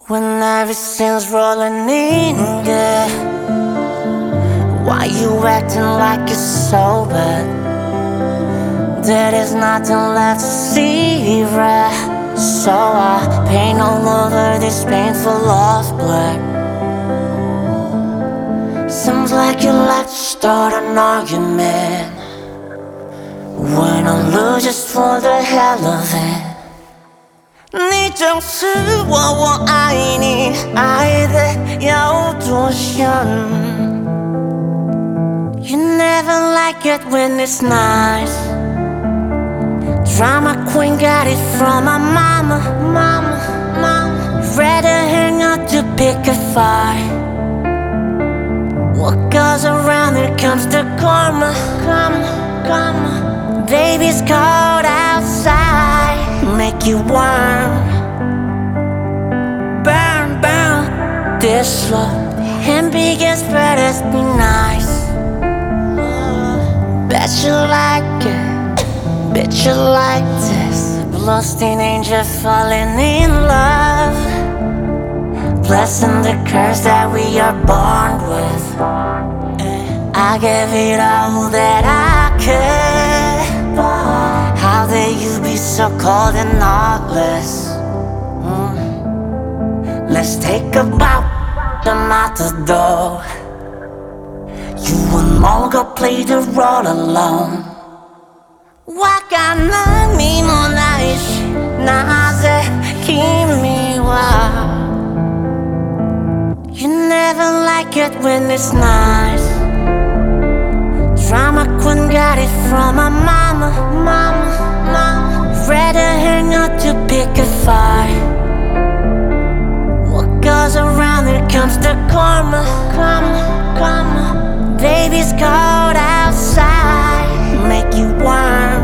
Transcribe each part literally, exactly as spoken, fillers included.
When everything's rolling in good, why you acting like you're sober? There is nothing left to see, right? So I paint all over this painful lost blood. Seems like you like to start an argument when I lose just for the hell of it. 你就是我，我爱你，爱得有多深。You never like it when it's nice. Drama queen got it from my mama, mama, mama. Rather hang out to pick a fight. What goes around it comes to karma, karma, karma. Baby's cold outside, make you warm. Burn, burn, this love. And begins better be nice. Bet you like it, bet you like this. Lost in angel falling in love. Blessing the curse that we are born with. I gave it all that I could. How dare you be so cold and heartless? mm. Let's take a bow, I'm out the door. You and Morgan play the role alone. Wakana mo naishi naze kimi wa. You never like it when it's nice. Drama queen got it from my mama, mama, mama. Rather hang out to pick a fight. What goes around it comes to karma, karma, karma. Baby's cold outside, make you warm.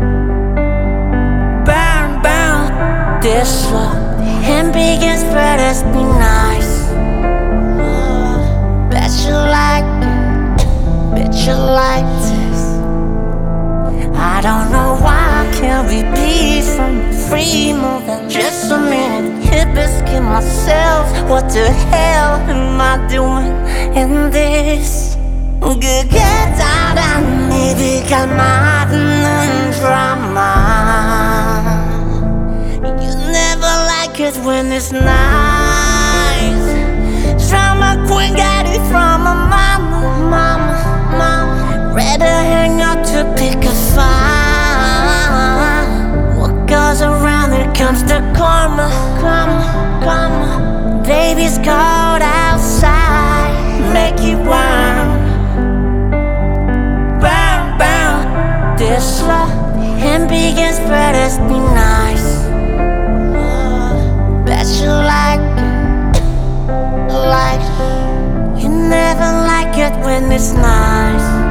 Burn, burn, this love. And begins better be nice. Bet you like it, bet you like this. I don't know why can't we be from free moving just a minute. Hip biscuit myself. What the hell am I doing in this? Good get out of me because my drama. You never like it when it's nice. Drama queen got it from a mama, mama, mama. Rather hang out to pick a fight. What goes around it comes to karma, karma, karma. Baby's cold outside, make you warm. Burn, burn, this love. And begins better be nice. Bet you like it, like. You never like it when it's nice.